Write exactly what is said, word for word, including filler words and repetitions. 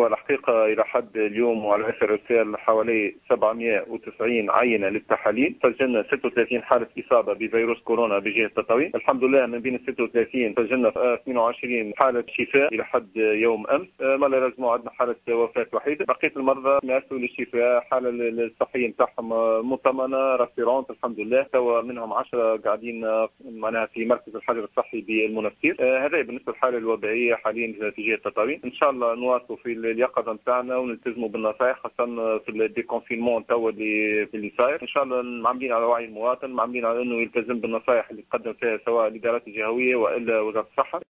هو الحقيقة إلى حد اليوم وعلى أثر إرسال حوالي سبعمائة وتسعين عينة للتحاليل، سجلنا ستة وثلاثين حالة إصابة بفيروس كورونا بجهة تطاوين. الحمد لله من بين ستة وثلاثين سجلنا اثنين وعشرين حالة شفاء إلى حد يوم أمس، ما لا يلزم عندنا حالة وفاة وحيدة. بقية المرضى ماسوا للشفاء، حالة الصحية نتاعهم مطمئنة راسيرونت الحمد لله. توا منهم عشرة قاعدين معناها في مركز الحجر الصحي بالمنستير. هذا بالنسبة للحالة الوبائية حاليا في جهة تطاوين. إن شاء الله نواصلوا في اليقظة نتاعنا ونلتزموا بالنصائح، خاصة في الديكونفينمون توا اللي اللي صاير. إن شاء الله عاملين على وعي المواطن، عاملين على إنه يلتزم بالنصائح اللي تقدم فيها سواء الإدارات الجهوية وإلا وزارة الصحة.